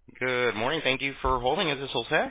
Good morning. Thank you for holding. Is this Jose?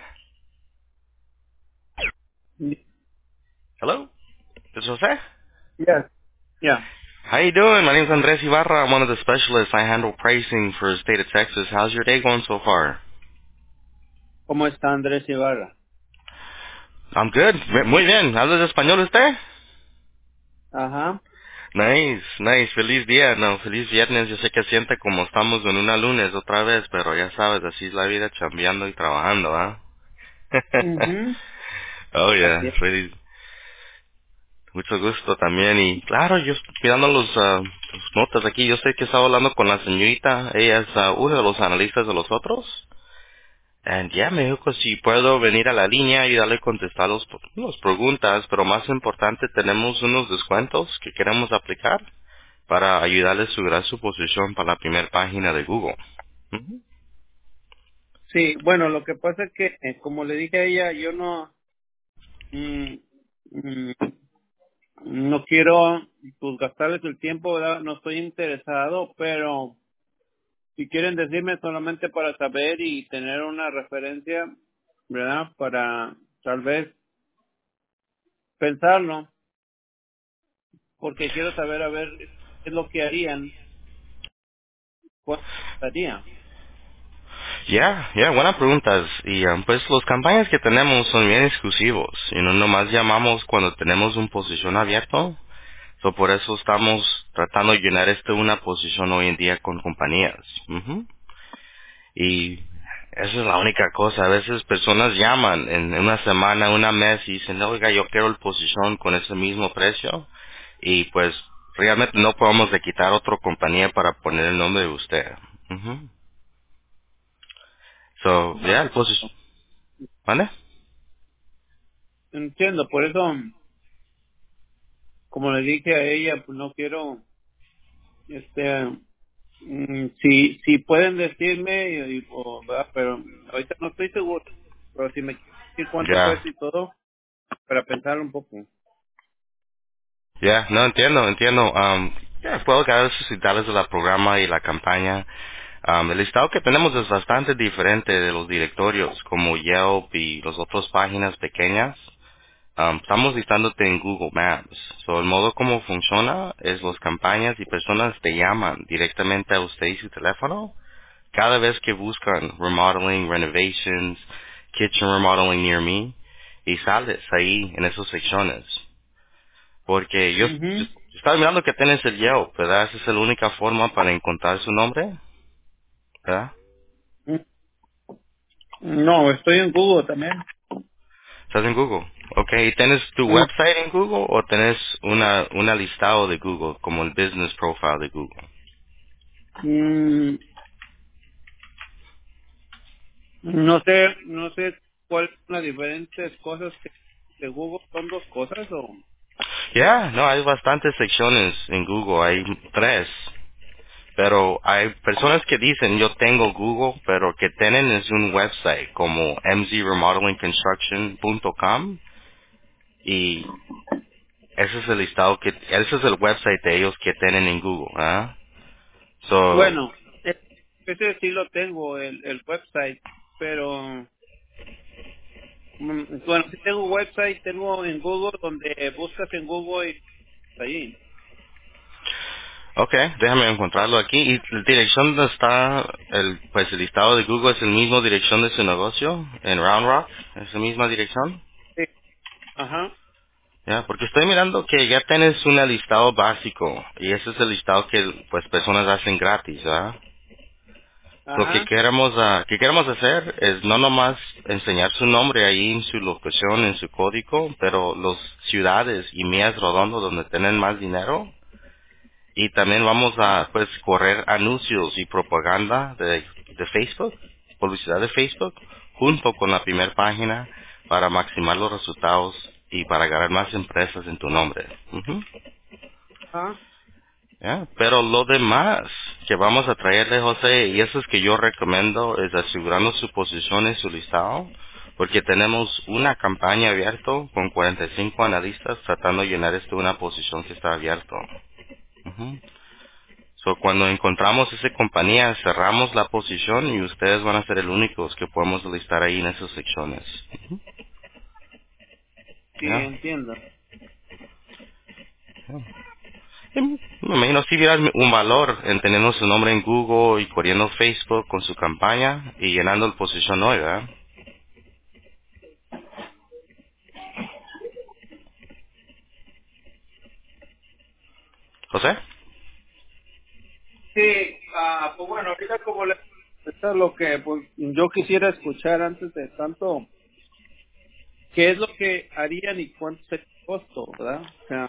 Hello? This is Jose? Yes. Yeah. How you doing? My name's Andres Ibarra. I'm one of the specialists. I handle pricing for the state of Texas. How's your day going so far? ¿Cómo está Andrés Ibarra? I'm good. Muy bien. ¿Hablas español usted? Ajá. Nice, nice. Feliz día. No, feliz viernes. Yo sé que siente como estamos en una lunes otra vez, pero ya sabes, así es la vida chambeando y trabajando, ¿ah? Mhm. Oh, Así yeah. es. Feliz. Mucho gusto también. Y claro, yo estoy mirando los notas aquí. Yo sé que estaba hablando con la señorita. Ella es uno de los analistas de los otros. Y ya me dijo que si puedo venir a la línea y darle contestar las preguntas. Pero más importante, tenemos unos descuentos que queremos aplicar para ayudarle a asegurar su posición para la primera página de Google. Ujú. Sí, bueno, lo que pasa es que, como le dije a ella, yo mm, mm, no quiero pues gastarles el tiempo, ¿verdad? No estoy interesado, pero si quieren decirme solamente para saber y tener una referencia, ¿verdad? Para tal vez pensarlo, porque quiero saber a ver qué es lo que harían, cuánto haría. Ya, buenas preguntas. Y pues las campañas que tenemos son bien exclusivos. Y no nomás llamamos cuando tenemos una posición abierta. So, por eso estamos tratando de llenar una posición hoy en día con compañías. Ujú. Y esa es la única cosa. A veces personas llaman en una semana, una mes y dicen, oiga, yo quiero la posición con ese mismo precio. Y pues realmente no podemos de quitar otra compañía para poner el nombre de usted. Ujú. So, ya, el posición. ¿Vale? Entiendo, por eso, como le dije a ella, pues no quiero, este, si pueden decirme, ¿verdad? Pero ahorita no estoy seguro, pero si me quieren decir cuánto Ya. cuesta y todo, para pensar un poco. Ya, no entiendo. Ya, puedo cada vez citarles de la programa y la campaña. El listado que tenemos es bastante diferente de los directorios como Yelp y las otras páginas pequeñas. Estamos listándote en Google Maps. So, el modo como funciona es las campañas y personas te llaman directamente a usted y su teléfono cada vez que buscan remodeling, renovations, kitchen remodeling near me y sales ahí en esas secciones. Porque yo Ujú. estaba mirando que tienes el Yelp, ¿verdad? Esa es la única forma para encontrar su nombre, ¿verdad? No, estoy en Google también. Estás en Google. Ok, ¿y tienes tu Mm, website en Google o tienes una listado de Google, como el business profile de Google? mm, no sé cuáles son las diferentes cosas que de Google son dos cosas o. Ya, no, hay bastantes secciones en Google, hay tres. Pero hay personas que dicen yo tengo Google, pero que tienen es un website como mzremodelingconstruction.com y ese es el listado ese es el website de ellos que tienen en Google, ¿ah? So, Bueno, ese sí lo tengo, el website, pero bueno, sí tengo website, tengo en Google donde buscas en Google y ahí. okay, déjame encontrarlo aquí. ¿Y la dirección donde está pues el listado de Google es el mismo dirección de su negocio en Round Rock? ¿Es la misma dirección? Sí. Ajá, Ya, porque estoy mirando que ya tienes un listado básico y ese es el listado que pues personas hacen gratis, ¿verdad? Lo ajá, que queremos hacer es no nomás enseñar su nombre ahí en su locación, en su código, pero las ciudades y millas redondas donde tienen más dinero. Y también vamos a pues correr anuncios y propaganda de Facebook, publicidad de Facebook, junto con la primera página para maximizar los resultados y para ganar más empresas en tu nombre. Ujú. ajá, ¿Ya? Pero lo demás que vamos a traerle, José, y eso es que yo recomiendo, es asegurando su posición en su listado, porque tenemos una campaña abierta con 45 analistas tratando de llenar una posición que está abierta. Ujú. So, cuando encontramos esa compañía, cerramos la posición y ustedes van a ser el únicos que podemos listar ahí en esas secciones. Sí, ¿Ya? entiendo. Y me imagino si vieras un valor en teniendo su nombre en Google y corriendo Facebook con su campaña y llenando la posición hoy, ¿verdad? ¿José? Sí, pues bueno, ahorita como le... Esto es lo que pues, yo quisiera escuchar antes de tanto, qué es lo que harían y cuánto es el costo, ¿verdad? O sea,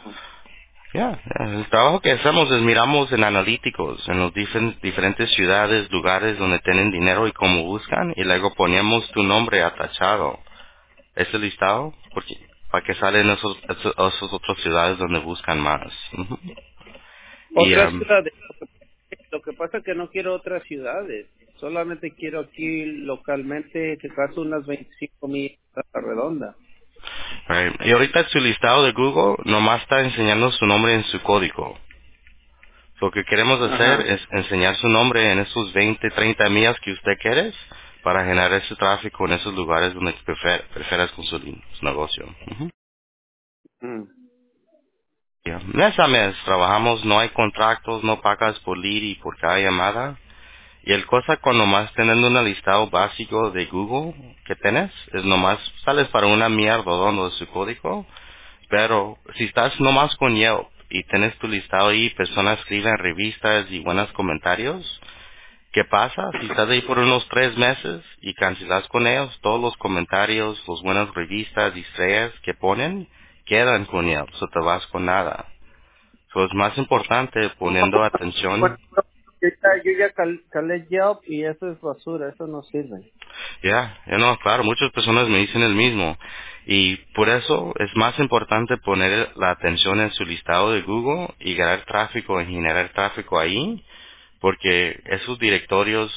El trabajo que hacemos es miramos en analíticos, en los diferentes ciudades, lugares donde tienen dinero y cómo buscan, y luego ponemos tu nombre atachado. Ese listado, porque para que salen esos otras ciudades donde buscan más. Ujú. Y, otras ciudades. Lo que pasa es que no quiero otras ciudades. Solamente quiero aquí localmente, que caso unas 25 millas a la redonda. right, y ahorita su listado de Google nomás está enseñando su nombre en su código. Lo que queremos hacer Ajá. es enseñar su nombre en esos 20, 30 millas que usted quiere para generar ese tráfico en esos lugares donde prefieras con su negocio. Ujú. Mm. Ya. Mes a mes trabajamos, no hay contratos, no pagas por lead y por cada llamada. Y el cosa con nomás teniendo un listado básico de Google que tienes, es nomás sales para una mierda donde su código, pero si estás nomás con Yelp y tienes tu listado ahí, personas escriben revistas y buenos comentarios, ¿qué pasa? Si estás ahí por unos 3 meses y cancelas con ellos, todos los comentarios, las buenas revistas y estrellas que ponen, quedan con Yelp, so te vas con nada. So es más importante poniendo Bueno, atención. yo ya calé Yelp y eso es basura, eso no sirve. Ya no, claro, muchas personas me dicen el mismo. Y por eso es más importante poner la atención en su listado de Google y ganar tráfico y generar tráfico ahí, porque esos directorios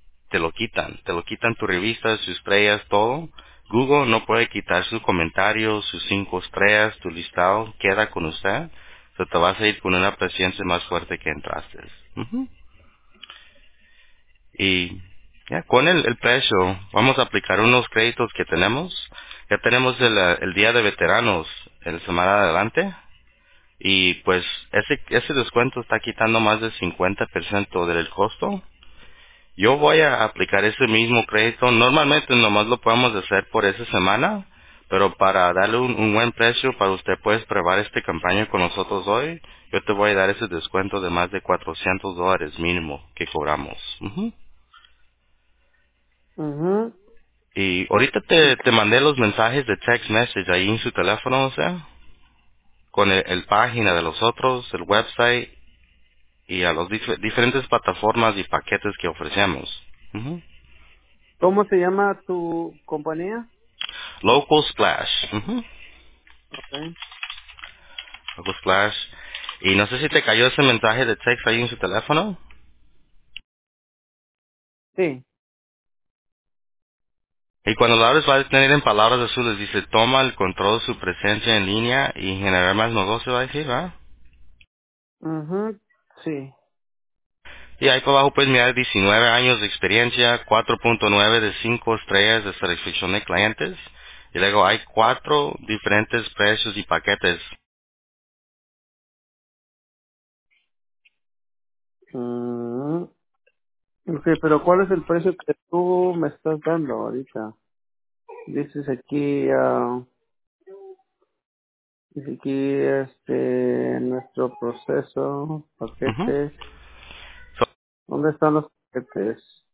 te lo quitan tus revistas, sus estrellas, todo. Google no puede quitar sus comentarios, sus 5 estrellas, tu listado queda con usted. So te vas a ir con una presencia más fuerte que entraste. Ujú. Y ya, con el precio, vamos a aplicar unos créditos que tenemos. Ya tenemos el Día de Veteranos el semana adelante. Y pues ese descuento está quitando más del 50% del costo. Yo voy a aplicar ese mismo crédito. Normalmente nomás lo podemos hacer por esa semana. Pero para darle un buen precio para usted puedes probar esta campaña con nosotros hoy. Yo te voy a dar ese descuento de más de $400 mínimo que cobramos. Ujú. Mhm. Y ahorita te mandé los mensajes de text message ahí en su teléfono, o sea, con el página de los otros, el website y a las diferentes plataformas y paquetes que ofrecemos. Ujú. ¿Cómo se llama tu compañía? Local Splash. Ujú. Okay. Local Splash. Y no sé si te cayó ese mensaje de text ahí en su teléfono. Sí. Y cuando lo abres va a tener en palabras azules, dice, toma el control de su presencia en línea y generar más negocio, va a decir, ¿verdad? Mhm. Sí. Y ahí por abajo puedes mirar 19 años de experiencia, 4.9 de 5 estrellas de satisfacción de clientes. Y luego hay 4 diferentes precios y paquetes. Mm. Ok, pero ¿cuál es el precio que tú me estás dando ahorita? Dices aquí, dice aquí, nuestro proceso, Ujú. paquetes. So, ¿Dónde están los paquetes?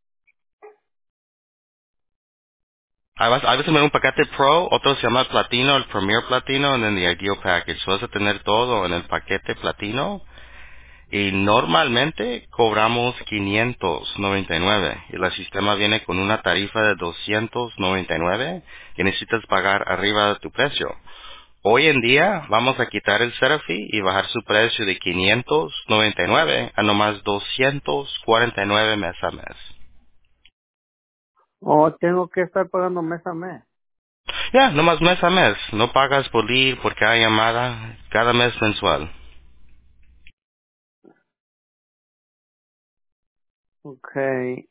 hay veces me da un paquete Pro, otro se llama Platino, el Premier Platino, y el Ideal Package. So, vas a tener todo en el paquete Platino. Y normalmente cobramos 599 y el sistema viene con una tarifa de 299 que necesitas pagar arriba de tu precio. Hoy en día vamos a quitar el setup fee y bajar su precio de 599 a nomás 249 mes a mes. Oh, tengo que estar pagando mes a mes. Ya, nomás mes a mes. No pagas por lead, por cada llamada, cada mes mensual. Okay.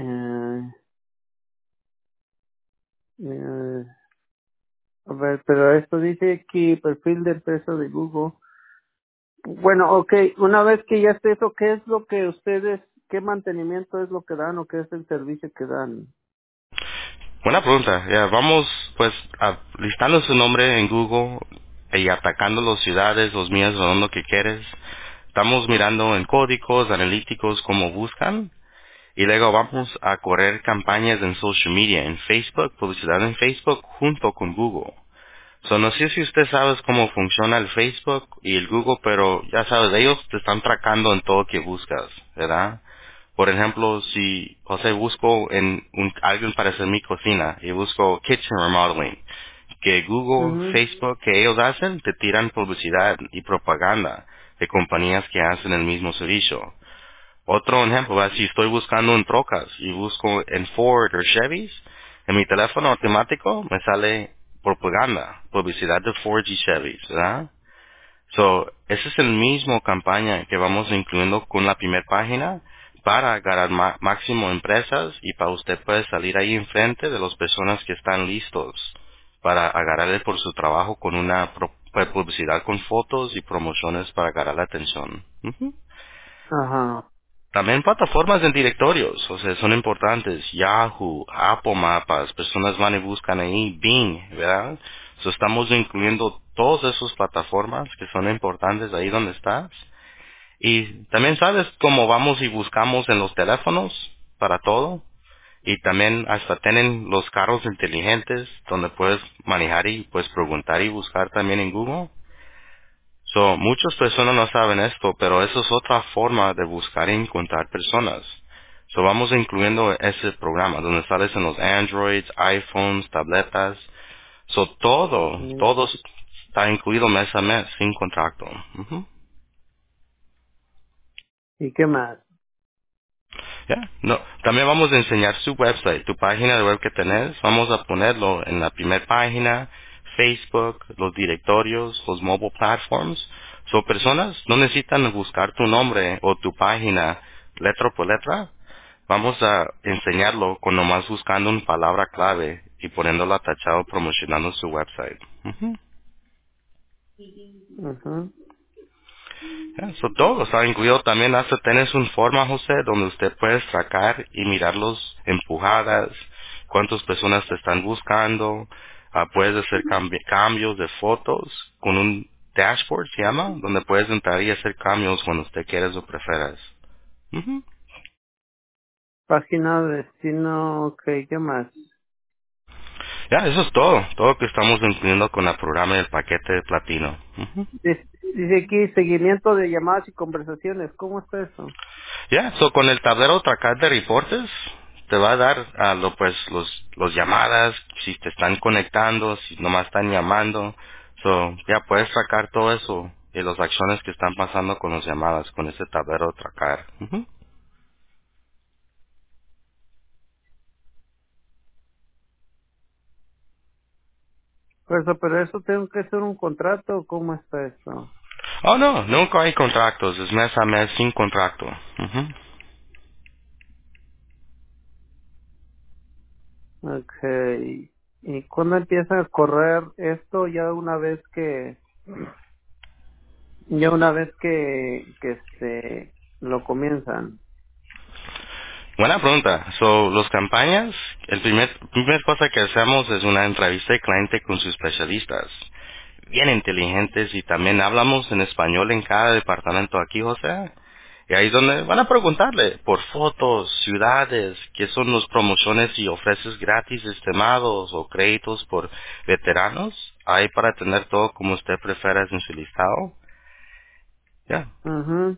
Eh, a ver, pero esto dice aquí, perfil de empresa de Google. Bueno, okay, una vez que ya esté eso, ¿qué es lo que ustedes, qué mantenimiento es lo que dan o qué es el servicio que dan? Buena pregunta. Ya, vamos pues listando su nombre en Google y atacando las ciudades, los míos, lo que quieres. Estamos mirando en códigos analíticos cómo buscan y luego vamos a correr campañas en social media, en Facebook, publicidad en Facebook junto con Google. So, no sé si usted sabe cómo funciona el Facebook y el Google, pero ya sabes, ellos te están tracando en todo que buscas, ¿verdad? Por ejemplo, si, José, busco alguien para hacer mi cocina y busco kitchen remodeling, que Google, Mhm. Facebook, que ellos hacen, te tiran publicidad y propaganda de compañías que hacen el mismo servicio. Otro ejemplo, ¿verdad? Si estoy buscando en trocas y busco en Ford o Chevy, en mi teléfono automático me sale propaganda, publicidad de Ford y Chevy, ¿verdad? So, esa es el mismo campaña que vamos incluyendo con la primera página para ganar máximo empresas y para usted puede salir ahí enfrente de las personas que están listos para agarrarle por su trabajo con una publicidad con fotos y promociones para agarrar la atención. Ujú. Ajá. También plataformas en directorios, o sea, son importantes. Yahoo, Apple Mapas, personas van y buscan ahí, Bing, ¿verdad? So, estamos incluyendo todas esas plataformas que son importantes ahí donde estás. Y también sabes cómo vamos y buscamos en los teléfonos para todo. Y también hasta tienen los carros inteligentes donde puedes manejar y puedes preguntar y buscar también en Google. So, muchas personas no saben esto, pero eso es otra forma de buscar y encontrar personas. So, vamos incluyendo ese programa donde sales en los Androids, iPhones, tabletas. So, Mm. todo está incluido mes a mes, sin contrato. Ujú. ¿Y qué más? Ya. No, también vamos a enseñar su website, tu página de web que tenés. Vamos a ponerlo en la primera página, Facebook, los directorios, los mobile platforms. So, personas no necesitan buscar tu nombre o tu página letra por letra. Vamos a enseñarlo con nomás buscando una palabra clave y poniéndolo atachado promocionando su website. Ujú. Ujú. Eso todo está incluido. También hasta tienes un forma, José, donde usted puede sacar y mirar los empujadas, cuántas personas te están buscando. Puedes hacer cambios de fotos con un dashboard, se llama, donde puedes entrar y hacer cambios cuando usted quieras o prefieras. Ujú. Página de destino, ok, ¿qué más? Ya, eso es todo. Todo lo que estamos incluyendo con el programa y el paquete de platino. Ujú. Dice aquí seguimiento de llamadas y conversaciones, ¿cómo está eso? Ya, so con el tablero tracar de reportes te va a dar pues los llamadas, si te están conectando, si nomás están llamando. So, ya puedes sacar todo eso y las acciones que están pasando con las llamadas con ese tablero tracar. Ujú. Pues, pero eso tengo que hacer un contrato, ¿cómo está eso? Oh, no, nunca hay contratos, es mes a mes sin contrato. Ujú. Okay. ¿Y cuándo empieza a correr esto? Ya una vez que se lo comienzan. Buena pregunta. So, las campañas, el primer cosa que hacemos es una entrevista de cliente con sus especialistas. Bien inteligentes y también hablamos en español en cada departamento aquí, José. Y ahí es donde van a preguntarle por fotos, ciudades, qué son las promociones y ofreces gratis estimados o créditos por veteranos. Ahí para tener todo como usted prefiera en su listado. Ya. Mhm.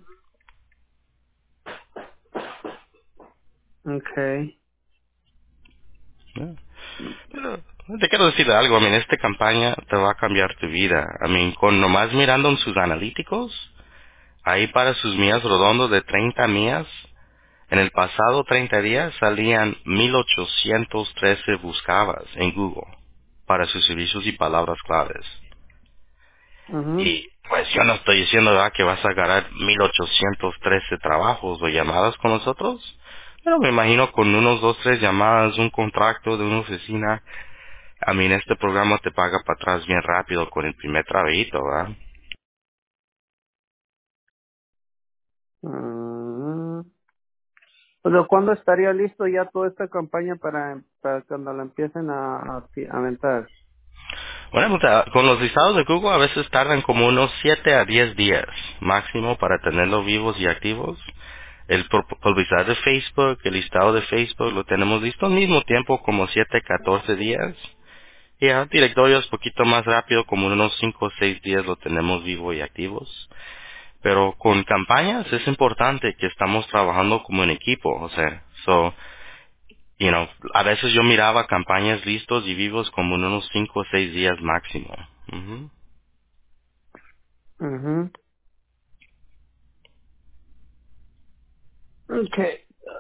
Okay. ya. Pero te quiero decir algo, esta campaña te va a cambiar tu vida. Con nomás mirando en sus analíticos, ahí para sus millas redondos de 30 millas, en el pasado 30 días salían 1813 buscabas en Google para sus servicios y palabras claves. Mhm. Y pues yo no estoy diciendo ¿verdad? Que vas a ganar 1813 trabajos o llamadas con nosotros. Pero me imagino con unos 2, 3 llamadas, un contrato de una oficina, a mí en este programa te paga para atrás bien rápido con el primer trabajito, ¿verdad? Mm. Pero ¿cuándo estaría listo ya toda esta campaña para cuando la empiecen a aventar? Bueno, pues, con los listados de Google a veces tardan como unos 7 a 10 días máximo para tenerlos vivos y activos. El publicidad de Facebook, el listado de Facebook lo tenemos listo al mismo tiempo como 7 14 días. Y a directorios poquito más rápido, como en unos 5 o 6 días lo tenemos vivo y activos. Pero con campañas es importante que estamos trabajando como en equipo, o sea, a veces yo miraba campañas listos y vivos como en unos 5 o 6 días máximo. Ujú. Mhm. Okay.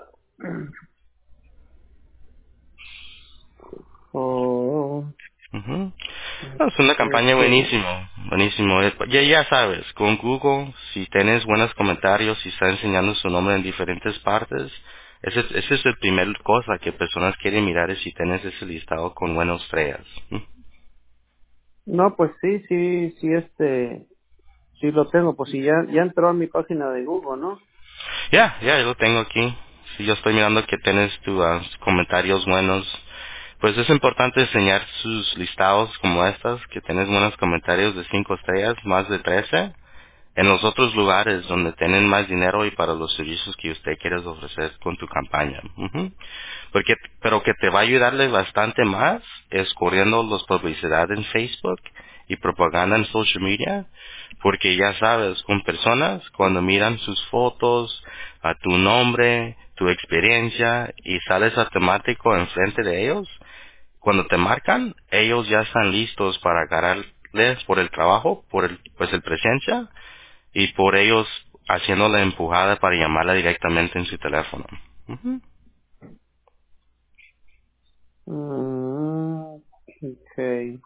Oh, Ujú. No, es una campaña okay. buenísimo, buenísimo. Ya sabes, con Google, si tienes buenos comentarios, si está enseñando su nombre en diferentes partes, ese es el primer cosa que personas quieren mirar es si tienes ese listado con buenas estrellas. No, pues sí, sí, sí, sí lo tengo, pues sí, ya entró a mi página de Google, ¿no? Ya lo tengo aquí. Si yo estoy mirando que tienes tus comentarios buenos, pues es importante enseñar sus listados como estas, que tienes buenos comentarios de 5 estrellas, más de 13 en los otros lugares donde tienen más dinero y para los servicios que usted quiere ofrecer con tu campaña. Ujú. Pero que te va a ayudarle bastante más es corriendo los publicidad en Facebook y propaganda en social media, porque ya sabes, con personas, cuando miran sus fotos, a tu nombre, tu experiencia y sales automático enfrente de ellos, cuando te marcan, ellos ya están listos para agarrarles por el trabajo, pues el presencia, y por ellos haciendo la empujada para llamarla directamente en su teléfono. Ujú. Mm, okay.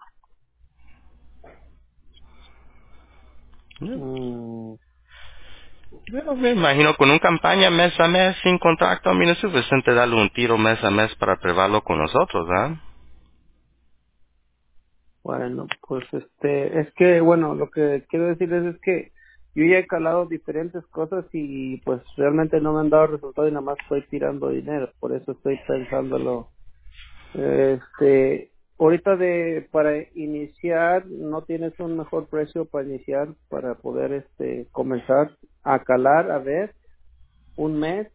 Ya. Mm, Bueno, me imagino con una campaña mes a mes sin contrato, a mí no es suficiente darle un tiro mes a mes para probarlo con nosotros, ¿ah? bueno, pues es que, bueno, lo que quiero decirles es que yo ya he calado diferentes cosas y pues realmente no me han dado resultado y nada más estoy tirando dinero, por eso estoy pensándolo. Ahorita para iniciar, ¿no tienes un mejor precio para iniciar para poder comenzar a calar, a ver, un mes?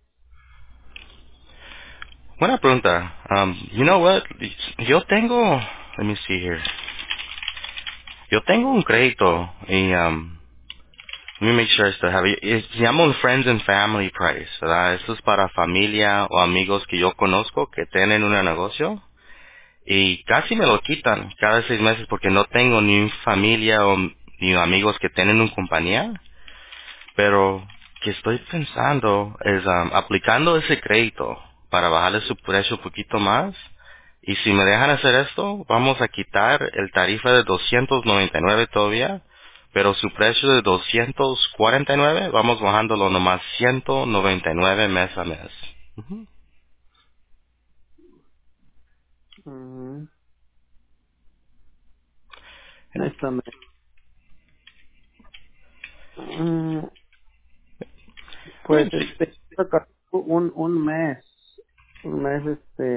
Buena pregunta. You know what? Yo tengo, let me see here. Yo tengo un crédito y let me make sure I still have it. Se llama un Friends and Family Price, ¿verdad? Esto es para familia o amigos que yo conozco que tienen un negocio y casi me lo quitan cada 6 meses porque no tengo ni familia o ni amigos que tienen una compañía. Pero que estoy pensando es aplicando ese crédito para bajarle su precio un poquito más. Y si me dejan hacer esto, vamos a quitar el tarifa de 299 todavía, pero su precio de 249 vamos bajándolo nomás 199 mes a mes. Ujú. Mm, Yeah. esta mes. Mm, pues Bueno, sí. un mes,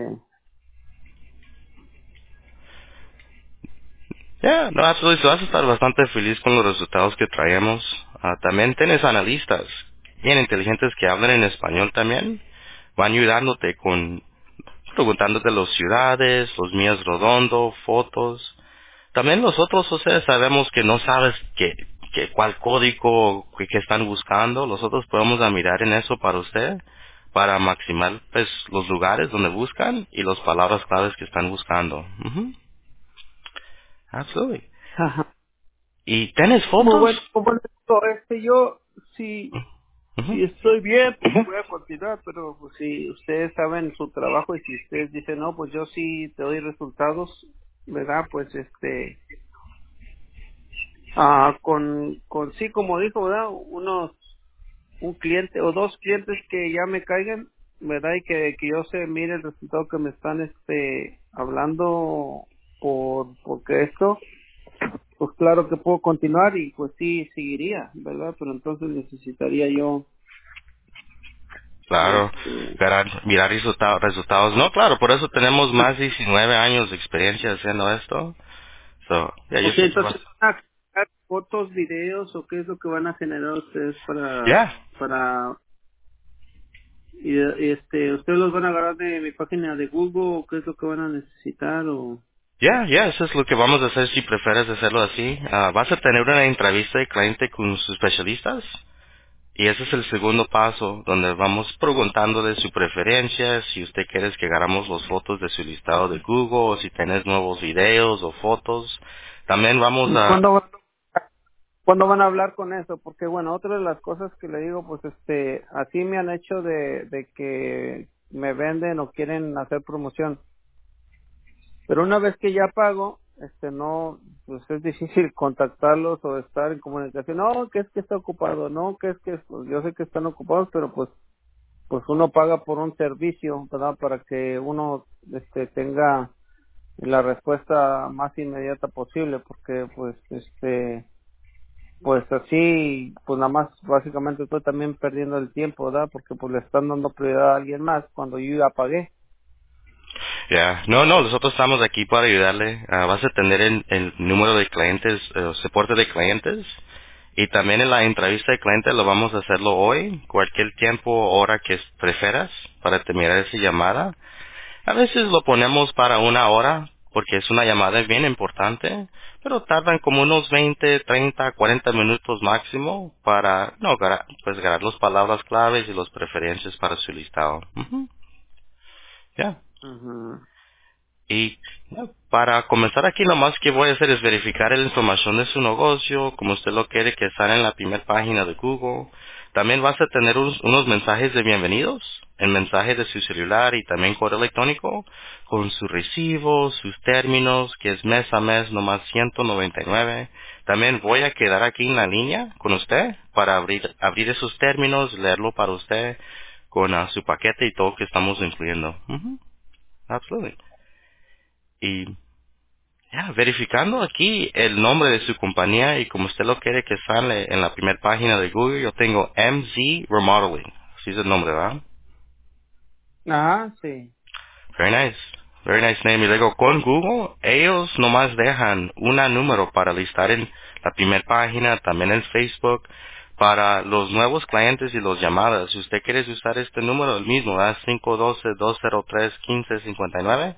Ya, no, absolutamente, vas a estar bastante feliz con los resultados que traemos. También tienes analistas bien inteligentes que hablan en español también. Van ayudándote preguntándote las ciudades, los míos redondo, fotos. También nosotros, o sea, sabemos que no sabes cuál código que están buscando. Nosotros podemos mirar en eso para usted, para maximizar pues, los lugares donde buscan y las palabras claves que están buscando. Ujú. Absolutely. ajá. ¿Y tienes Muy fotos? bueno, como les digo, yo, Ujú. si estoy bien, pues voy a continuar, pero pues, si ustedes saben su trabajo y si ustedes dicen, no, pues yo sí te doy resultados, ¿verdad? Pues sí, como dijo, ¿verdad? Un cliente o dos clientes que ya me caigan, ¿verdad? Y que yo se mire el resultado que me están hablando porque esto, pues claro que puedo continuar y pues sí seguiría, ¿verdad? Pero entonces necesitaría yo Claro, este mirar resultados. No, claro, por eso tenemos más de 19 años de experiencia haciendo esto. So, yeah, yo Ok, sé que vas. entonces ¿van a generar fotos, videos o qué es lo que van a generar ustedes Yeah, para ustedes los van a agarrar de mi página de Google o qué es lo que van a necesitar o eso es lo que vamos a hacer si prefieres hacerlo así. Vas a tener una entrevista de cliente con sus especialistas. Y ese es el segundo paso, donde vamos preguntando de su preferencia, si usted quiere que hagamos las fotos de su listado de Google, o si tienes nuevos videos o fotos. También vamos ¿y a... cuándo van a hablar con eso? Porque bueno, otra de las cosas que le digo, pues así me han hecho de que me venden o quieren hacer promoción. Pero una vez que ya pago, no, pues es difícil contactarlos o estar en comunicación. No, que es que está ocupado, no, que es que, pues yo sé que están ocupados, pero pues uno paga por un servicio, ¿verdad? Para que uno, tenga la respuesta más inmediata posible, porque pues así, pues nada más básicamente estoy también perdiendo el tiempo, ¿verdad? Porque pues le están dando prioridad a alguien más cuando yo ya pagué. No, nosotros estamos aquí para ayudarle. Vas a tener el número de clientes, soporte de clientes. Y también en la entrevista de cliente lo vamos a hacerlo hoy, cualquier tiempo o hora que prefieras para terminar esa llamada. A veces lo ponemos para una hora porque es una llamada bien importante, pero tardan como unos 20, 30, 40 minutos máximo para no pues ganar las palabras claves y las preferencias para su listado. Ujú. Ya. Ujú. Y para comenzar aquí, lo más que voy a hacer es verificar la información de su negocio, como usted lo quiere que salga en la primera página de Google. También vas a tener unos mensajes de bienvenidos, el mensaje de su celular y también correo electrónico, con sus recibos, sus términos, que es mes a mes nomás 199. También voy a quedar aquí en la línea con usted para abrir esos términos, leerlo para usted con su paquete y todo que estamos incluyendo. Ujú, absolutely. Y verificando aquí el nombre de su compañía y como usted lo quiere que sale en la primera página de Google, yo tengo MZ Remodeling. Así es el nombre, ¿verdad? Ajá, sí. Very nice. Very nice name. Y luego con Google, ellos nomás dejan un número para listar en la primera página, también en Facebook, para los nuevos clientes y los llamadas. Si usted quiere usar este número, el mismo, ¿verdad? 512-203-1559.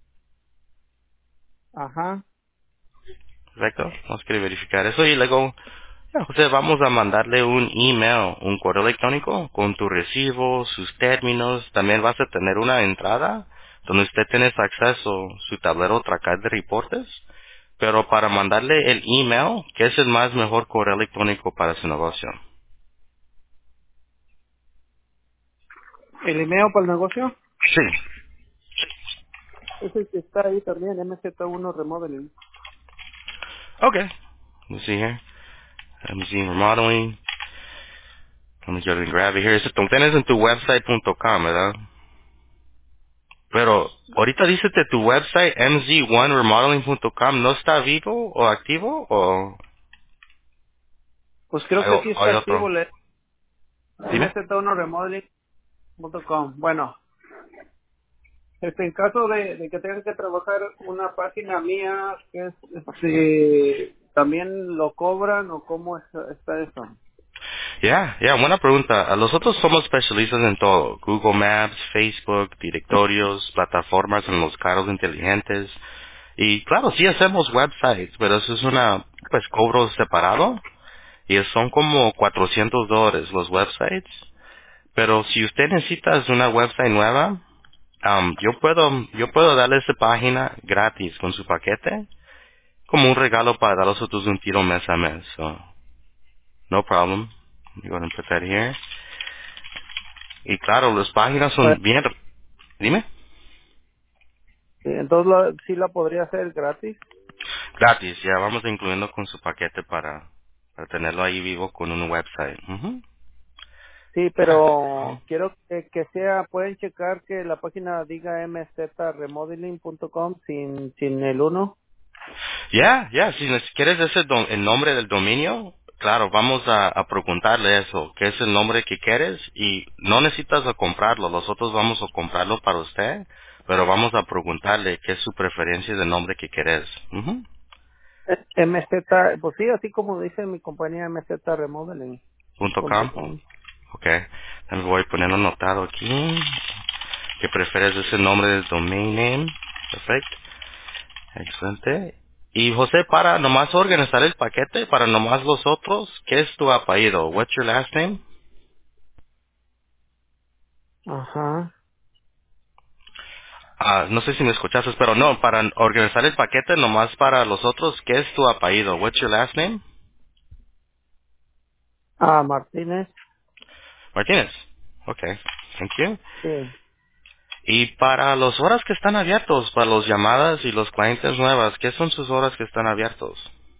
Ajá. Correcto. Nos quiere verificar eso y luego José, vamos a mandarle un email, un correo electrónico con tu recibo, sus términos. También vas a tener una entrada donde usted tiene acceso a su tablero tracar de reportes. Pero para mandarle el email, ¿qué es el más mejor correo electrónico para su negocio? ¿El email para el negocio? Sí. Es el que está ahí también, MZ1 Remodeling. Okay. Let's see here. MZ Remodeling. Let me go ahead and grab it here. Eso lo tienes en tu website.com, ¿verdad? Pero ahorita dice que tu website mz1remodeling.com no está vivo o activo o Pues creo que sí está hay activo otro. el Dime. MZ1 Remodeling.com. Bueno, en caso de que tengan que trabajar una página mía, que es, ¿también lo cobran o cómo está eso? Buena pregunta. Nosotros somos especialistas en todo. Google Maps, Facebook, directorios, plataformas en los carros inteligentes. Y claro, sí hacemos websites, pero eso es pues cobro separado. Y son como $400 los websites. Pero si usted necesita una website nueva, yo puedo darle esa página gratis con su paquete como un regalo para dar a los otros un tiro mes a mes. So, no problem. You want to put that here. Y claro, las páginas Eh, son bien... Dime. Entonces sí la podría hacer gratis. Gratis, ya vamos incluyendo con su paquete para tenerlo ahí vivo con un website. Ujú. Sí, Yeah. pero quiero que sea, pueden checar que la página diga mzremodeling.com sin el uno. Ya, si quieres ese el nombre del dominio, claro, vamos a preguntarle eso, qué es el nombre que quieres y no necesitas a comprarlo, nosotros vamos a comprarlo para usted, pero vamos a preguntarle qué es su preferencia de nombre que quieres. Ujú. MZ, pues sí, así como dice mi compañía mzremodeling.com. .com. Ok, me voy poniendo notado aquí, que prefieres ese nombre del domain name, perfecto. Excelente. Y José, para nomás organizar el paquete, para nomás los otros, ¿qué es tu apellido? What's your last name? Ajá. Ah, no sé si me escuchaste, pero no, para organizar el paquete nomás para los otros, ¿qué es tu apellido? What's your last name? Ah, Martínez. Martínez. Okay, thank you. Sí. Y para las horas que están abiertos, para las llamadas y los clientes nuevas, ¿qué son sus horas que están abiertos?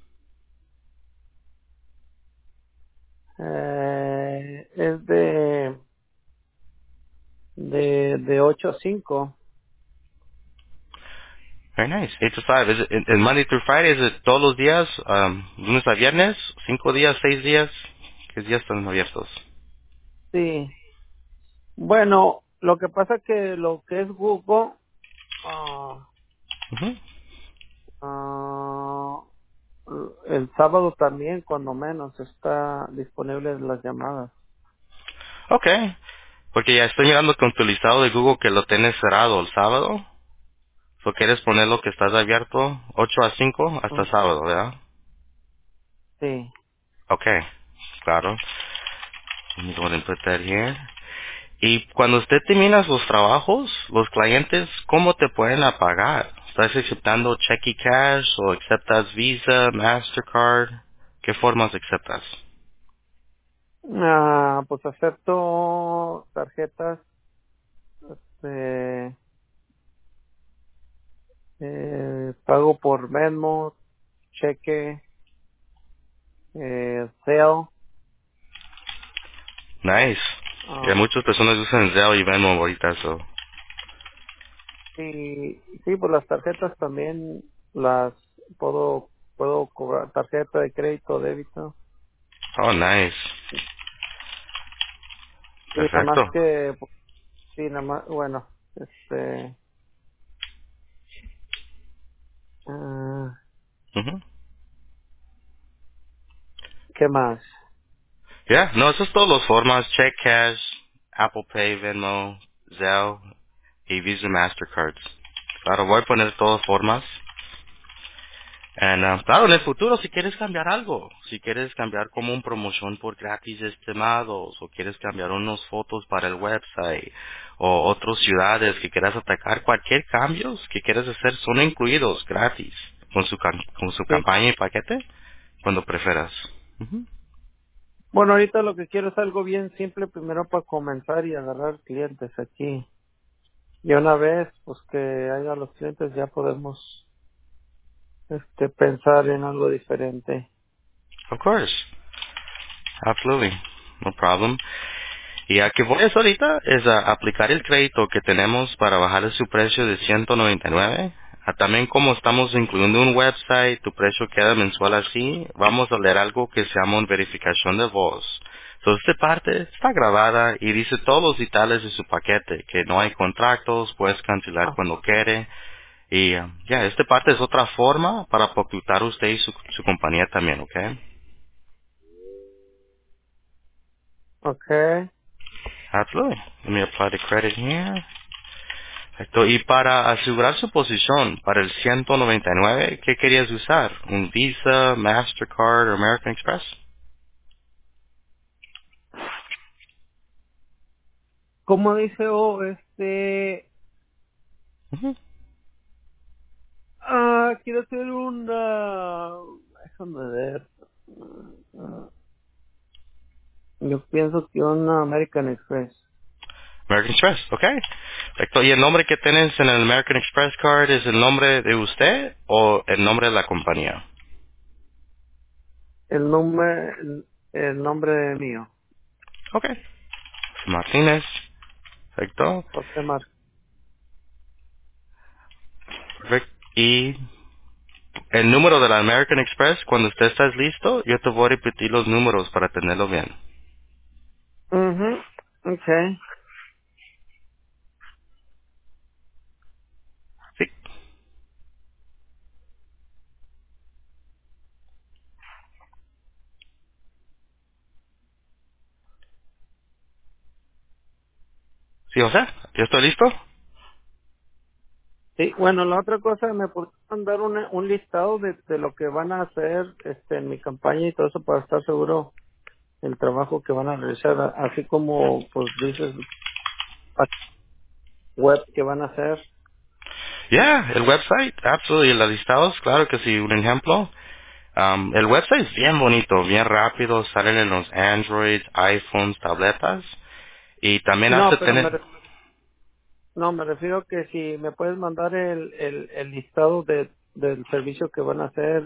Es de 8 a 5. Very nice. 8 to 5. Is Monday through Friday? Is it todos los días? Lunes a viernes? 5 días, 6 días? ¿Qué días están abiertos? Sí. Bueno, lo que pasa que lo que es Google, ah, Ujú. ah, el sábado también, cuando menos, está disponible las llamadas. Okay. Porque ya estoy mirando con tu listado de Google que lo tienes cerrado el sábado. ¿O quieres poner lo que estás abierto 8 a 5 hasta Mm, sábado, verdad? sí. Okay. Claro. Let me go ahead and put that here. Y cuando usted termina sus trabajos, los clientes, ¿cómo te pueden pagar? ¿Estás aceptando cheque y cash o aceptas Visa, Mastercard? ¿Qué formas aceptas? Pues acepto tarjetas, eh, pago por Venmo, cheque, Zelle. Nice. Ya ah, muchas personas usan Zelle y Venmo ahorita, so. sí, pues las tarjetas también las puedo cobrar tarjeta de crédito, débito. Oh, nice. Sí, nada Perfecto. más que, pues, sí, nada más, bueno, ah, Ujú. ¿qué más? Ya, no, esas todas las formas, check, cash, Apple Pay, Venmo, Zelle y Visa Mastercards. Claro, voy a poner todas formas. Claro, en el futuro, si quieres cambiar algo, si quieres cambiar como un promoción por gratis estimados, o quieres cambiar unas fotos para el website, o otras ciudades que quieras atacar, cualquier cambios que quieras hacer son incluidos gratis con con su Sí. campaña y paquete, cuando prefieras. Ujú. Bueno, ahorita lo que quiero es algo bien simple primero para comenzar y agarrar clientes aquí. Y una vez, pues que haya los clientes ya podemos, pensar en algo diferente. Of course, absolutely, no problem. Y a que voy a hacer ahorita es a aplicar el crédito que tenemos para bajar su precio de 199. También como estamos incluyendo un website, tu precio queda mensual así, vamos a leer algo que se llama una verificación de voz. Entonces esta parte está grabada y dice todos los detalles de su paquete, que no hay contratos, puedes cancelar Ah, cuando quiere. Y ya, esta parte es otra forma para ocultar usted y su compañía también, ¿ok? okay. Absolutely. Let me apply the credit here. Perfecto. Y para asegurar su posición para el 199, ¿qué querías usar? ¿Un Visa, Mastercard o American Express? Como dice, Ujú. quiero hacer una, déjame ver, Ah, yo pienso que una American Express. American Express, ok. Perfecto. ¿Y el nombre que tienes en el American Express card es el nombre de usted o el nombre de la compañía? El nombre mío. Ok. Martínez. Perfecto. José Mar. Perfecto. Y el número de la American Express, cuando usted estés listo, yo te voy a repetir los números para tenerlo bien. Mhm. Okay. Sí. ¿Sí, José? ¿Yo estoy listo? Sí, bueno, la otra cosa, me podrían mandar un listado de lo que van a hacer en mi campaña y todo eso para estar seguro el trabajo que van a realizar, así como, pues dices, web que van a hacer. Yeah, el website, absolutely. Los listados, claro que sí, un ejemplo. El website es bien bonito, bien rápido, salen en los Androids, iPhones, tabletas. Y también No, hace pero tener... no, me refiero que si me puedes mandar el listado del servicio que van a hacer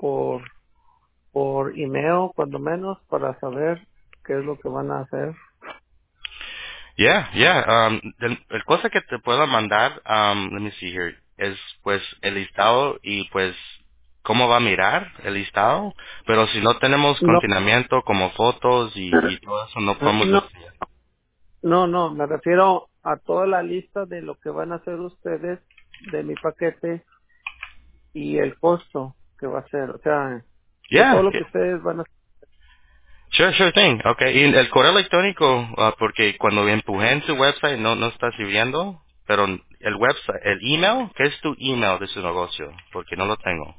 por email, cuando menos, para saber qué es lo que van a hacer. Yeah, yeah. El cosa que te puedo mandar, let me see here, es pues el listado y pues cómo va a mirar el listado. Pero si no tenemos No, continuamiento como fotos y todo eso, no podemos no, decir. no, me refiero a toda la lista de lo que van a hacer ustedes de mi paquete y el costo que va a ser, o sea, de todo Yeah, lo que ustedes van a. sure, sure thing. Okay, y el correo electrónico, porque cuando empujé en su website no está sirviendo, pero el website, el email, ¿qué es tu email de su negocio? Porque no lo tengo.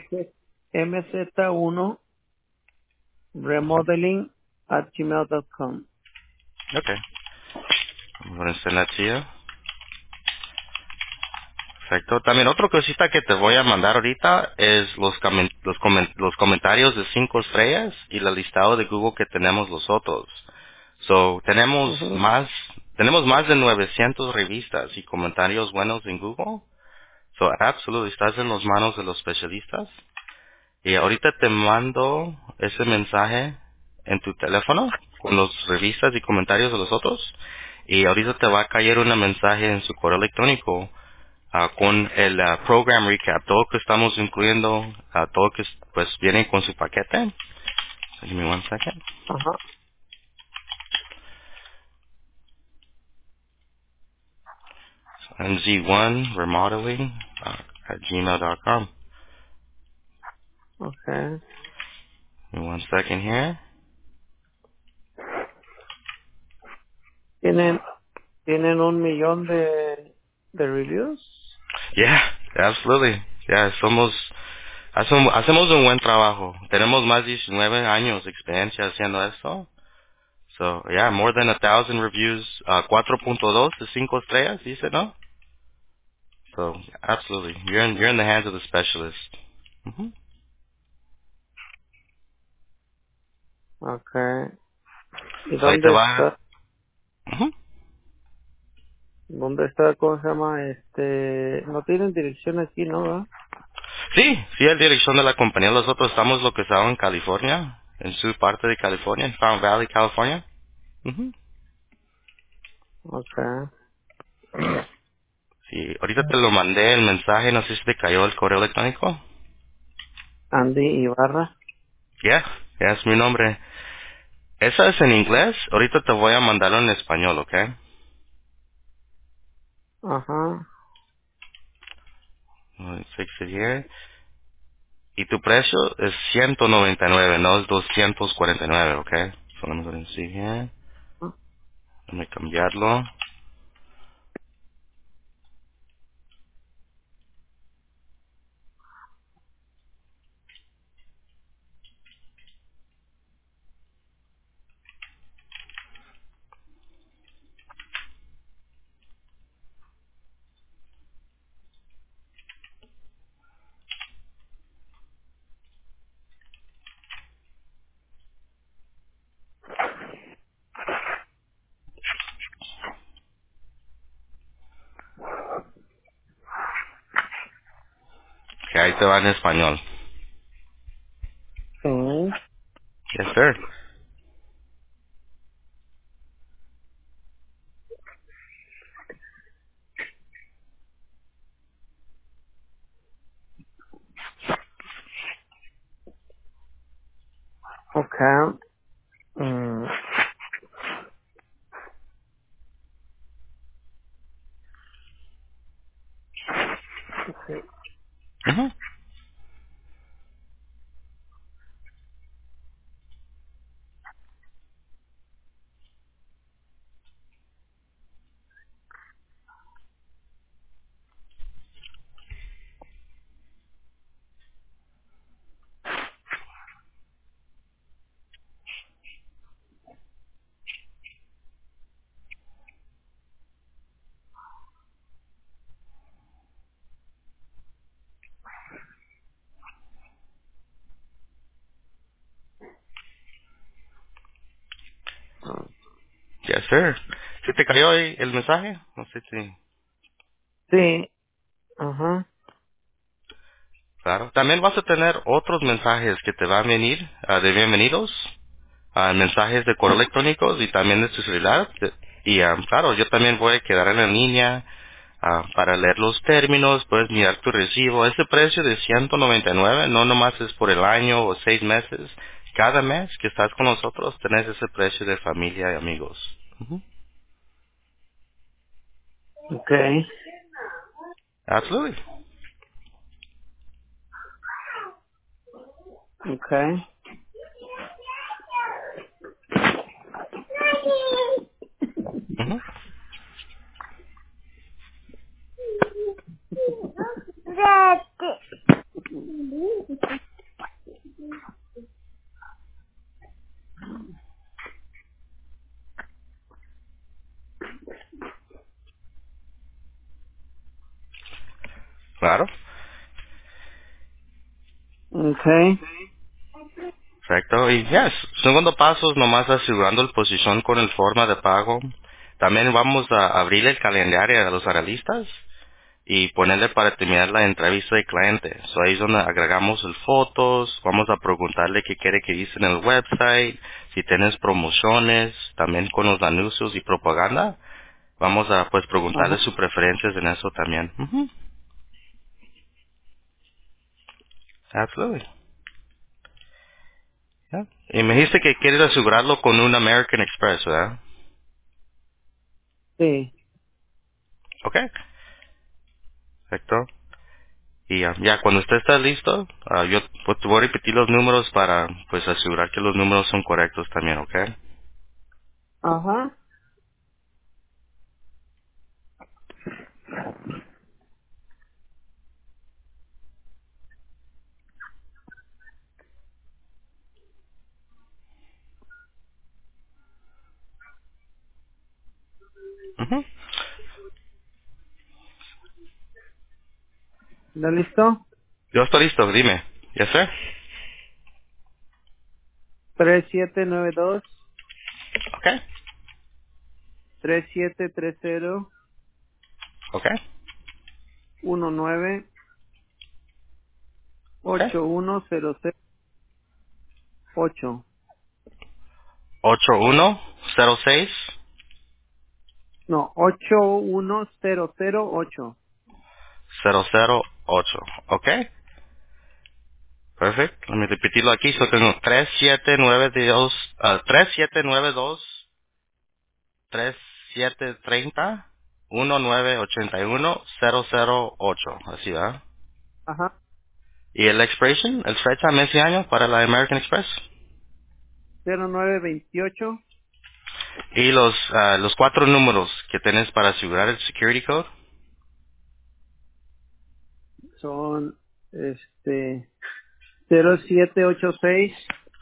MZ1 remodeling@gmail.com. Okay, I'm gonna send that to you. Perfecto. También otra cosita que te voy a mandar ahorita es los comentarios de 5 estrellas y el listado de Google que tenemos los otros. So, Ujú. tenemos más de 900 revistas y comentarios buenos en Google. So, absolutely, estás en las manos de los especialistas. Y ahorita te mando ese mensaje en tu teléfono con los revistas y comentarios de los otros. Y ahorita te va a caer un mensaje en su correo electrónico con el program recap, todo que estamos incluyendo, todo que pues viene con su paquete. So, give me one second. Ajá, NZ1 remodeling at gmail.com. okay. Give me one second here. ¿Tienen, tienen 1 millón de reviews? Yeah, absolutely. Yeah, hacemos un buen trabajo. Tenemos más de 19 años de experiencia haciendo esto. So, yeah, more than 1,000 reviews, 4.2 de 5 estrellas, dice, ¿no? So, absolutely. You're in the hands of the specialist. Ujú. Okay. ¿Y So, ahí te dónde va. está? Ujú. ¿Dónde está? ¿Cómo se llama? No tienen dirección aquí, ¿no? ¿verdad? Sí, sí, el dirección de la compañía. Nosotros estamos localizados en California, en su parte de California, en Fountain Valley, California. Ujú. Okay. Sí, ahorita te lo mandé el mensaje, no sé si te cayó el correo electrónico. Andy Ibarra. Ya, ya es mi nombre. Esa es en inglés, ahorita te voy a mandarlo en español, ¿ok? Ajá. Let me fix it here. Y tu precio es 199, no es 249, ¿ok? So let me go and see here. Déjame cambiarlo. Que ahí te va en español. Sí. Yes, sir. Okay. Mm, Ujú. Yes, sir. ¿Se te cayó ahí el mensaje? No sé si... sí. Ajá. Claro. También vas a tener otros mensajes que te van a venir de bienvenidos, mensajes de correo electrónico y también de tu celular. Y claro, yo también voy a quedar en la línea para leer los términos, puedes mirar tu recibo. Ese precio de 199 no nomás es por el año o 6 meses. Cada mes que estás con nosotros tenés ese precio de familia y amigos. Ujú. Okay. Absolutely. Okay. Ujú. Claro. Okay. Perfecto. Y yes, segundo paso es nomás asegurando la posición con el forma de pago. También vamos a abrir el calendario a los analistas y ponerle para terminar la entrevista de cliente. So ahí es donde agregamos el fotos, vamos a preguntarle qué quiere que dice en el website, si tienes promociones, también con los anuncios y propaganda. Vamos a pues preguntarle Ajá. sus preferencias en eso también. Ujú. Absolutely. Yeah. Y me dijiste que quieres asegurarlo con un American Express, ¿verdad? Sí. Ok. Perfecto. Y ya cuando usted está listo, yo pues, te voy a repetir los números para pues asegurar que los números son correctos también, ¿ok? Ajá. Ujú. ¿Ya listo? Yo estoy listo, dime. ¿Ya sé? 3792 Ok. 3730 Ok. 19 Ok. 81008. 8106 No, 81008. 008. Ok. Perfecto. Let me repetirlo aquí. So tengo 3792, 3792 3730 1981 008. Así va. Ajá. ¿Y el expiration? ¿El fecha, mes y año para la American Express? 0928 Y los cuatro números que tenés para asegurar el security code. son 0786.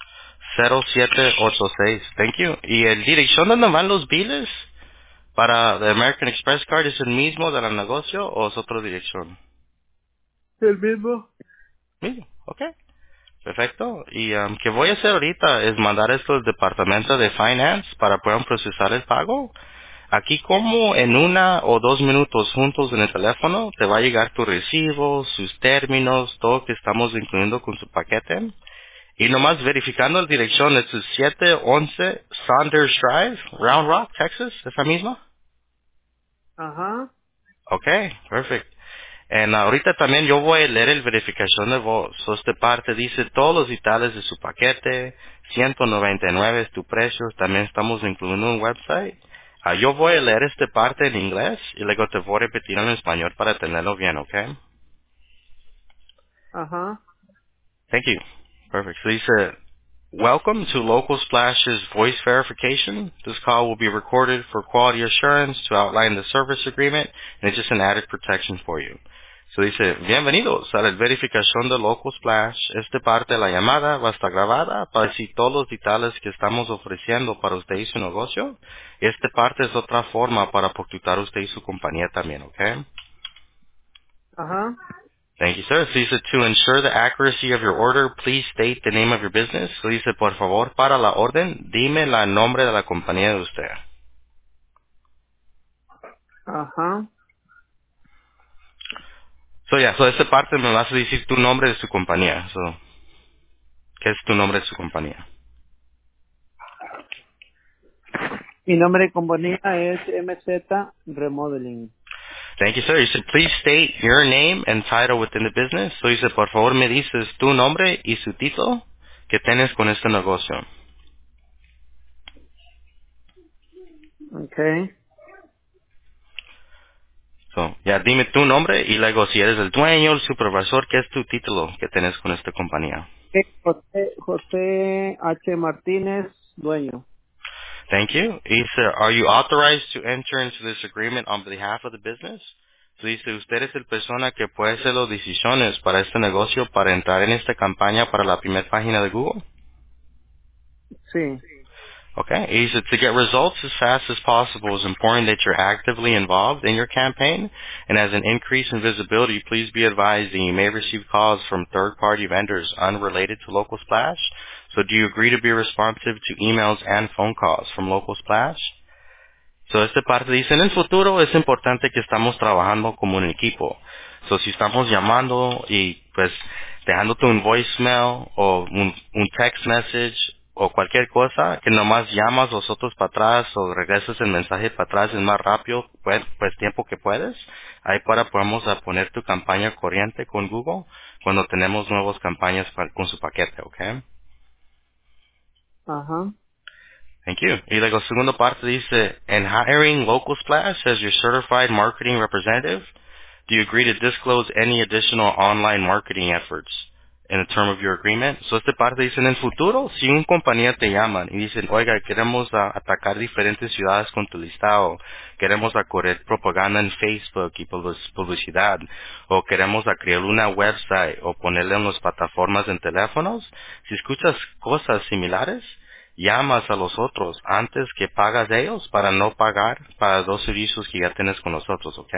0786. Thank you. ¿Y el dirección donde van los biles para the American Express card es el mismo del negocio o es otra dirección? El mismo. Mismo. Ok. Perfecto. Y que voy a hacer ahorita es mandar esto al departamento de finance para poder procesar el pago. Aquí como en 1 o 2 minutos juntos en el teléfono te va a llegar tu recibo, sus términos, todo que estamos incluyendo con su paquete. Y nomás verificando la dirección, es el 711 Saunders Drive, Round Rock, Texas, ¿esa misma? Ajá. Ok, perfecto. Ahorita también yo voy a leer el verificación de voz. So, esta parte dice todos los detalles de su paquete, $199 es tu precio. También estamos incluyendo un website. Yo voy a leer esta parte en inglés y luego te voy a repetir en español para tenerlo bien, ¿ok? Ajá. Thank you. Perfect. So Lisa, welcome to Local Splash's voice verification. This call will be recorded for quality assurance to outline the service agreement, and it's just an added protection for you. So dice, bienvenidos a la verificación de Local Splash. Esta parte de la llamada va a estar grabada para decir todos los detalles que estamos ofreciendo para usted y su negocio. Esta parte es otra forma para protectar usted y su compañía también, ¿ok? Ajá. Thank you, sir. So dice, to ensure the accuracy of your order, please state the name of your business. So dice, por favor, para la orden, dime la nombre de la compañía de usted. Ajá. So, yeah, so esta parte me vas a decir tu nombre de su compañía. So, ¿qué es tu nombre de su compañía? Mi nombre de compañía es MZ Remodeling. Thank you, sir. You said, please state your name and title within the business. So dice, por favor, me dices tu nombre y su título que tienes con este negocio. Okay. So, ya dime tu nombre y luego si eres el dueño, el supervisor, ¿qué es tu título que tienes con esta compañía? José H. Martínez, dueño. Thank you. Dice, are you authorized to enter into this agreement on behalf of the business? So dice, usted es el persona que puede hacer las decisiones para este negocio para entrar en esta campaña para la primera página de Google. Sí. Okay. He said to get results as fast as possible, it's important that you're actively involved in your campaign. And as an increase in visibility, please be advised that you may receive calls from third-party vendors unrelated to Local Splash. So do you agree to be responsive to emails and phone calls from Local Splash? So, esta parte dice, en el futuro es importante que estamos trabajando como un equipo. So, si estamos llamando y pues dejándote un voicemail o un text message o cualquier cosa, que nomás llamas los otros para atrás o regresas el mensaje para atrás el más rápido, pues tiempo que puedes. Ahí para podemos a poner tu campaña corriente con Google cuando tenemos nuevas campañas con su paquete, ¿ok? Ajá. Thank you. Y luego, segunda parte dice, in hiring Local Splash as your certified marketing representative, do you agree to disclose any additional online marketing efforts in the term of your agreement? So, esta parte dice, en el futuro, si una compañía te llaman y dicen, oiga, queremos atacar diferentes ciudades con tu listado, queremos correr propaganda en Facebook y publicidad, o queremos crear una website o ponerle en las plataformas en teléfonos, si escuchas cosas similares, llamas a los otros antes que pagas de ellos para no pagar para los servicios que ya tienes con nosotros, ¿ok?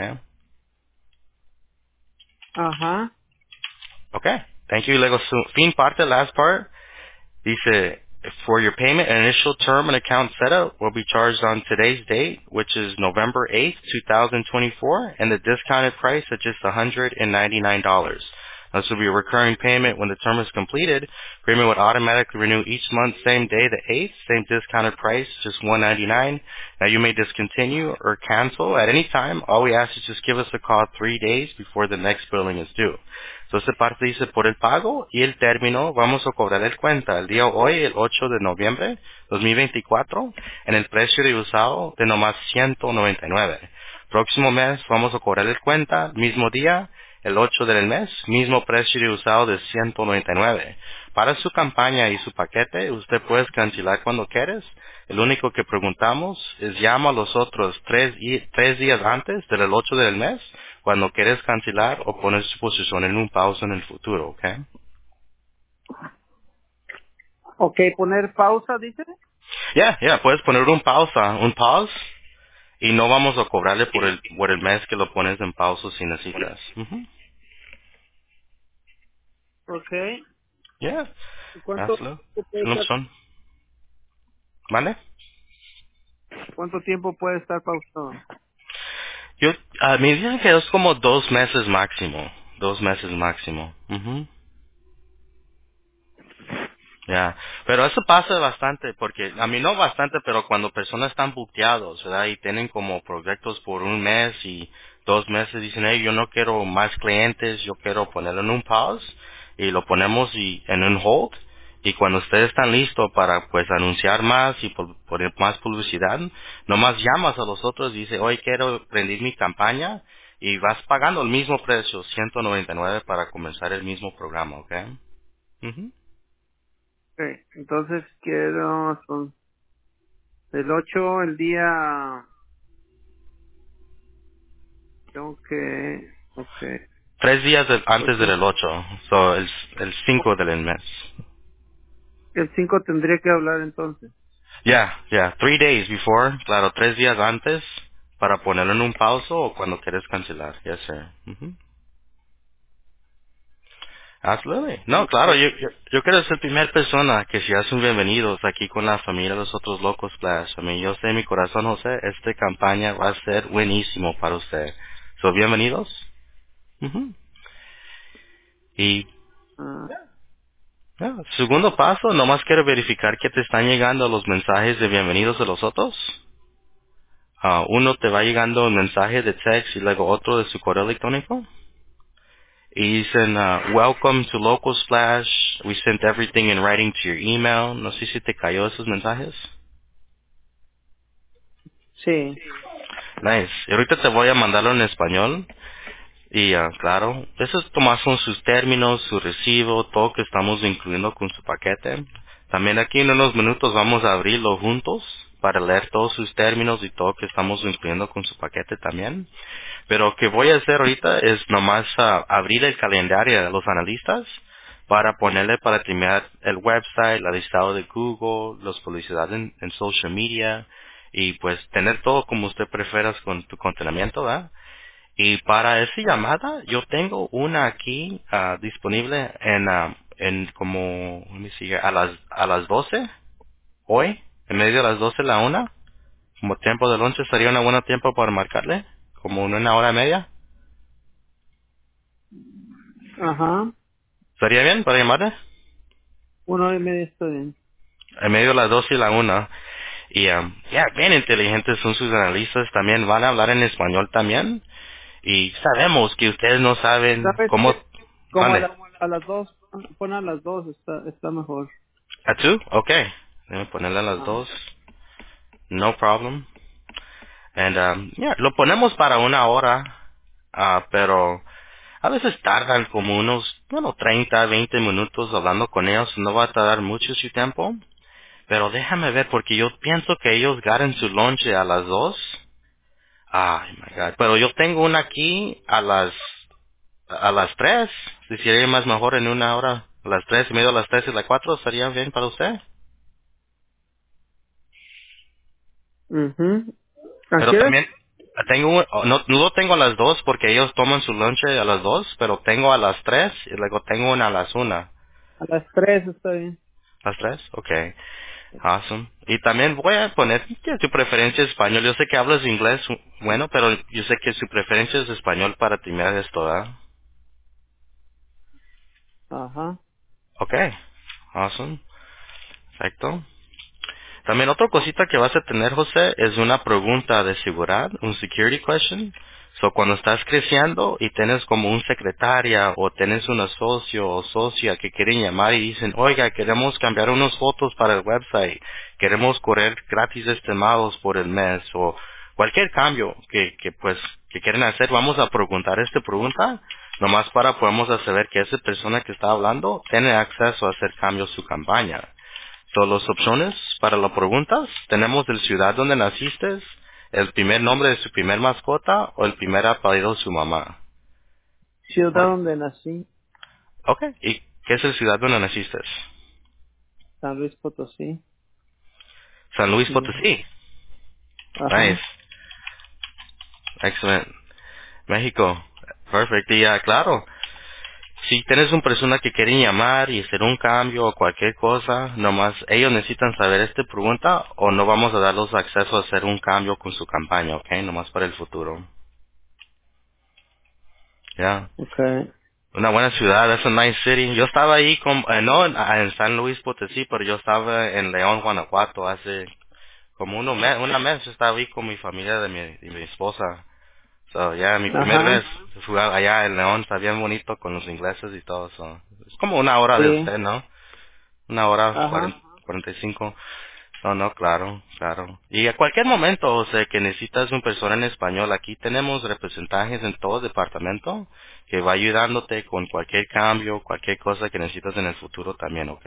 Ajá. Ok. Thank you. Y luego su fin parte, last part, dice, for your payment, an initial term and account setup will be charged on today's date, which is November 8th, 2024, and the discounted price at just $199. This will be a recurring payment when the term is completed. Premium would automatically renew each month, same day, the 8th, same discounted price, just $199. Now you may discontinue or cancel at any time. All we ask is just give us a call 3 days before the next billing is due. Entonces parte dice por el pago y el término vamos a cobrar el cuenta el día hoy, el 8 de noviembre 2024, en el precio de usado de nomás 199. Próximo mes vamos a cobrar el cuenta, mismo día, el 8 del mes, mismo precio de usado de 199. Para su campaña y su paquete, usted puede cancelar cuando quieres. El único que preguntamos es llama a los otros tres días antes del 8 del mes cuando quieres cancelar o poner su posición en un pausa en el futuro, ¿ok? Ok, poner pausa, dice. Ya, puedes poner un pause, y no vamos a cobrarle por el mes que lo pones en pausa si necesitas. Ok. Ya, ¿Y ¿Cuánto, hazlo. Es puede una estar, opción. ¿Vale? ¿Cuánto tiempo puede estar pausado? Me dicen que es como 2 meses máximo. 2 meses máximo. Ya, pero eso pasa bastante, porque a mí no bastante, pero cuando personas están buqueados, ¿verdad? Y tienen como proyectos por un mes y 2 meses, dicen, hey, yo no quiero más clientes, yo quiero ponerlo en un pause, y lo ponemos en un hold, Y cuando ustedes están listos para pues anunciar más y poner más publicidad, nomás llamas a los otros y dices, hoy quiero prender mi campaña y vas pagando el mismo precio, 199 para comenzar el mismo programa, ¿ok? Ujú. Okay. Entonces quiero, son el 8 el día, tengo que, okay. 3 días antes 8 del 8, so el 5 del mes. el 5 tendría que hablar entonces. Ya, 3 days before, claro, 3 días antes para ponerlo en un pauso o cuando quieres cancelar, ya sé. Ujú. Absolutely. No, claro, Okay. yo quiero ser primera persona que si hacen bienvenidos aquí con la familia de los otros locos Flash. Yo sé en mi corazón, José, esta campaña va a ser buenísimo para usted. So, bienvenidos. Ujú. Y Ah, segundo paso, nomás quiero verificar que te están llegando los mensajes de bienvenidos de los otros. Uno te va llegando un mensaje de text y luego otro de su correo electrónico. Y dicen, welcome to Local Splash. We sent everything in writing to your email. No sé si te cayó esos mensajes. sí. Nice. Y ahorita te voy a mandarlo en español. Y claro, esos nomás son sus términos, su recibo, todo que estamos incluyendo con su paquete. También aquí en unos minutos vamos a abrirlo juntos para leer todos sus términos y todo que estamos incluyendo con su paquete también. Pero lo que voy a hacer ahorita es nomás abrir el calendario de los analistas para ponerle para terminar el website, la listado de Google, las publicidad en social media y pues tener todo como usted prefiera con tu contenido, ¿verdad? Y para esa llamada yo tengo una aquí disponible en como, let me see, a las 12 hoy, en medio de las 12 a la 1, como tiempo de lunch sería un buen tiempo para marcarle, como en una hora y media. Ajá. ¿Estaría bien para llamarle? 1:30 está bien. En medio de las 12 y la 1. Y ya, bien inteligentes son sus analistas, también van a hablar en español también. Y sabemos que ustedes no saben ¿Sabes cómo... qué? Como ¿Mande? a las 2, pon a las 2, está mejor. ¿A tú? Ok. Déjame ponerle a las Ajá. 2. No problem. And, yeah, lo ponemos para una hora. Pero a veces tardan como unos, 30, 20 minutos hablando con ellos. No va a tardar mucho su tiempo. Pero déjame ver porque yo pienso que ellos ganan su lonche a las 2. Ay, my God. Pero yo tengo una aquí a las 3. Si sería más mejor en una hora. A las 3 y medio, a las 3 y las 4 ¿estaría bien para usted? Mhm. ¿A Pero qué hora? también tengo, no lo tengo a las 2 porque ellos toman su lonche a las 2, pero tengo a las 3 y luego tengo una a las 1. A las 3 está bien. ¿Las 3? Okay. Awesome. Y también voy a poner que tu preferencia es español. Yo sé que hablas inglés, bueno, pero yo sé que su preferencia es español para terminar esto, ¿verdad? Ajá. Okay. Awesome. Perfecto. También otra cosita que vas a tener, José, es una pregunta de seguridad, un security question. So, cuando estás creciendo y tienes como un secretaria o tienes un socio o socia que quieren llamar y dicen, oiga, queremos cambiar unas fotos para el website, queremos correr gratis estimados por el mes o cualquier cambio que quieren hacer, vamos a preguntar esta pregunta, nomás para podemos saber que esa persona que está hablando tiene acceso a hacer cambios en su campaña. So, las opciones para las preguntas, tenemos el ciudad donde naciste, el primer nombre de su primer mascota o el primer apellido de su mamá. Ciudad Ok. donde nací, Ok. ¿Y qué es el ciudad donde naciste? San Luis Potosí. San Luis Ujú. Potosí. Nice. Ajá. Excellent. México. Perfecto. Y claro, si tienes una persona que quiere llamar y hacer un cambio o cualquier cosa, nomás ellos necesitan saber esta pregunta o no vamos a darles acceso a hacer un cambio con su campaña, ¿ok? Nomás para el futuro. Ya. Okay. Una buena ciudad, es a nice city. Yo estaba ahí, no en San Luis Potosí, pero yo estaba en León, Guanajuato, hace como una mes. Yo estaba ahí con mi familia de mi esposa. So, ya, mi primer vez Ajá. jugar allá en León, está bien bonito con los ingleses y todo. So. Es como una hora de Sí. usted, ¿no? una hora, Ajá. 45. No, no, claro, claro. Y a cualquier momento, o sea, que necesitas una persona en español, aquí tenemos representantes en todo el departamento que va ayudándote con cualquier cambio, cualquier cosa que necesitas en el futuro también, ¿ok?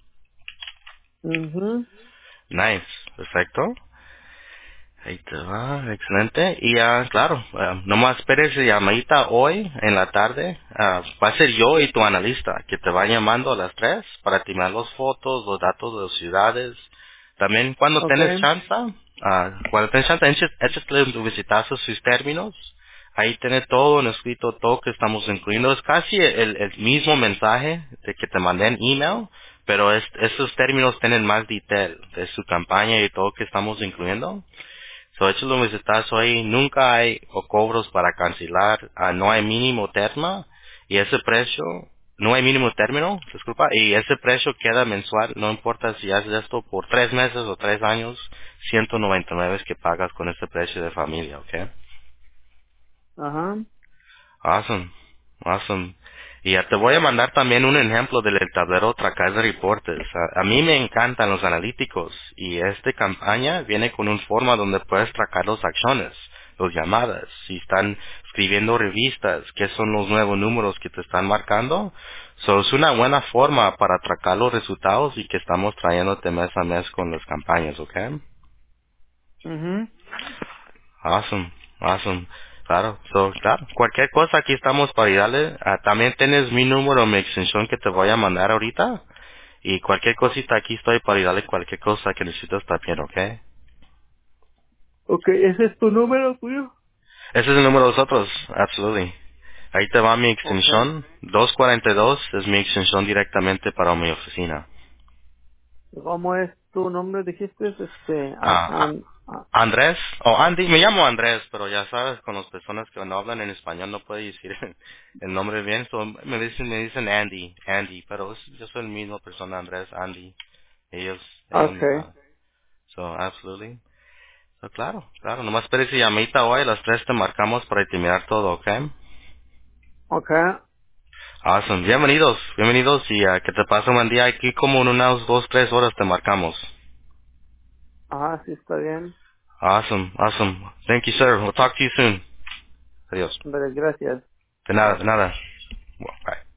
Mhm. Nice, perfecto. Ahí te va, excelente. Y claro, nomás esperes la llamadita hoy en la tarde. Va a ser yo y tu analista que te va llamando a las 3 para timar las fotos, los datos de las ciudades. También Okay. cuando tenés chance, échate un vistazo a sus términos. Ahí tiene todo en escrito, todo que estamos incluyendo. Es casi el mismo mensaje de que te mandé en email, pero esos términos tienen más detalle de su campaña y todo que estamos incluyendo. So, échale un vistazo ahí. Nunca hay o cobros para cancelar. No hay mínimo término. Y ese precio, no hay mínimo término, disculpa. Y ese precio queda mensual. No importa si haces esto por 3 meses o 3 años. 199 es que pagas con este precio de familia, ¿ok? Ajá. Awesome, awesome. Y ya te voy a mandar también un ejemplo del tablero Tracker de Reportes. A mí me encantan los analíticos y esta campaña viene con un forma donde puedes tracar las acciones, las llamadas, si están escribiendo revistas, qué son los nuevos números que te están marcando. So, es una buena forma para tracar los resultados y que estamos trayéndote mes a mes con las campañas, ¿ok? Mhm. Awesome, awesome. Claro, claro. Cualquier cosa aquí estamos para ayudarle. También tienes mi número, mi extensión que te voy a mandar ahorita. Y cualquier cosita aquí estoy para ayudarle cualquier cosa que necesites también, ¿ok? Ese Okay, ¿ese es tu número tuyo? es el número de nosotros, absolutely. Ahí te va mi Okay. extensión. 242 es mi extensión directamente para mi oficina. ¿Cómo es tu nombre? Dijiste, Ah, Andrés, o Andy, me llamo Andrés, pero ya sabes, con las personas que no hablan en español no puedo decir el nombre bien, so me dicen Andy, Andy, pero yo soy el mismo persona, Andrés, Andy, ellos, okay, so, absolutely. So, claro, claro, nomás esperes y llamita hoy, a las 3 te marcamos para terminar todo, ¿ok? okay, Awesome, bienvenidos y que te pase un buen día aquí como en unas 2, 3 horas te marcamos. ajá, sí está bien. Awesome, awesome. Thank you, sir. We'll talk to you soon. Adiós. Hombre, gracias. De nada, de nada. Well, bye.